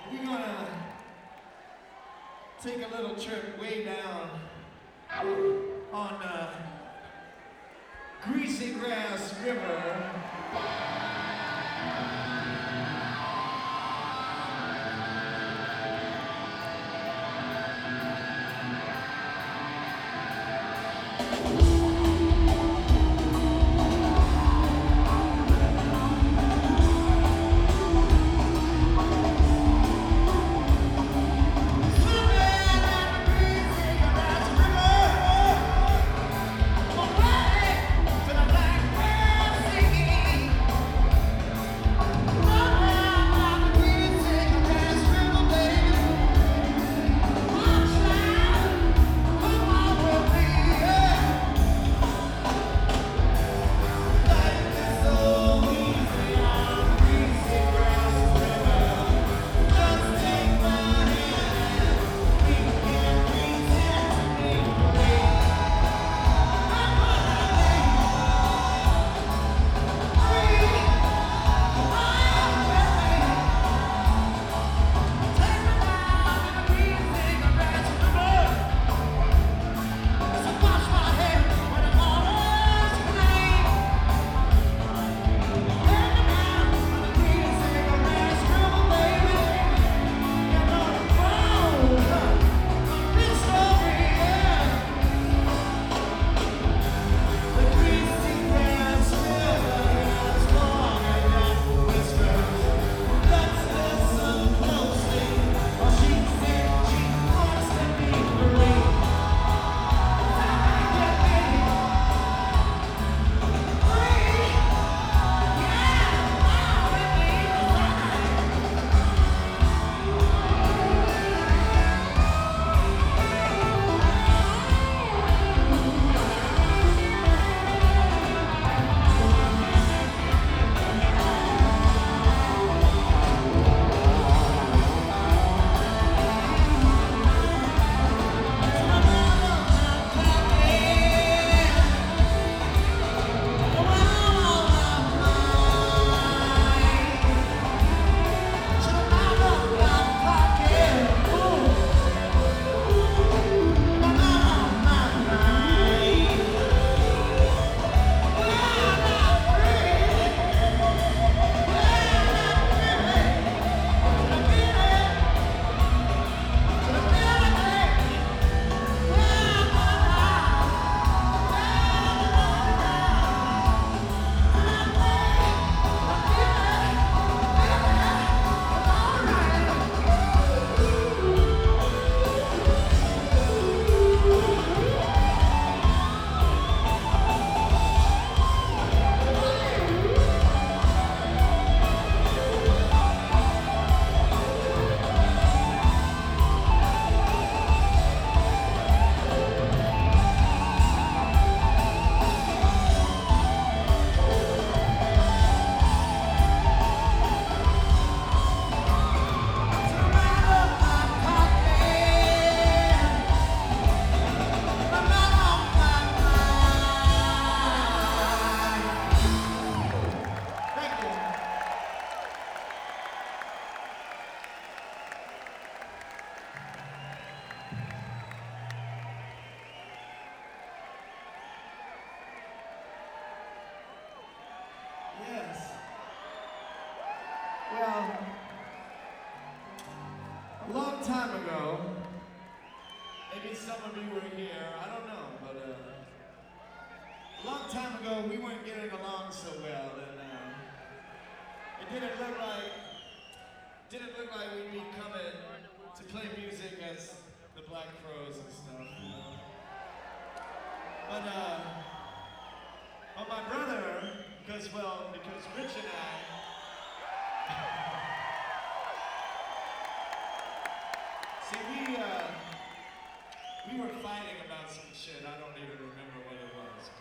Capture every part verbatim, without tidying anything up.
we're gonna take a little trip way down on uh, Greasy Grass River. Well, a long time ago, maybe some of you were here, I don't know, but uh, a long time ago we weren't getting along so well, and uh, it didn't look like, didn't look like we'd be coming to play music as the Black Crowes and stuff, you know. But, uh, but my brother, because, well, because Rich and I, see, we, uh, we were fighting about some shit. I don't even remember what it was.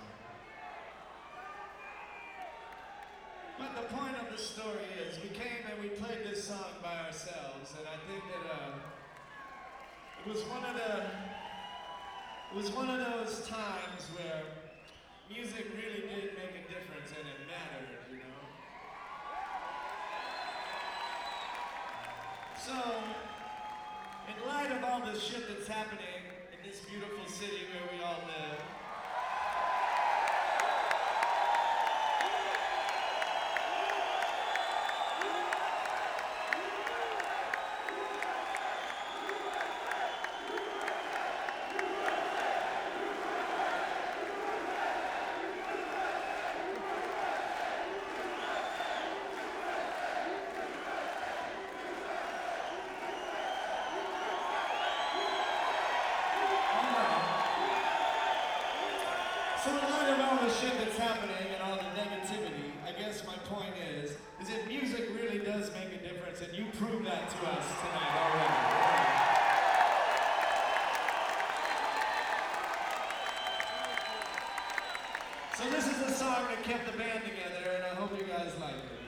But, but the point of the story is, we came and we played this song by ourselves, and I think that uh, it was one of the, it was one of those times where music really did make a difference and it mattered, you know? So, in light of all this shit that's happening in this beautiful city where we all live, So in light of all the shit that's happening and all the negativity, I guess my point is, is that music really does make a difference, and you proved that to us tonight already. So this is a song that kept the band together, and I hope you guys like it.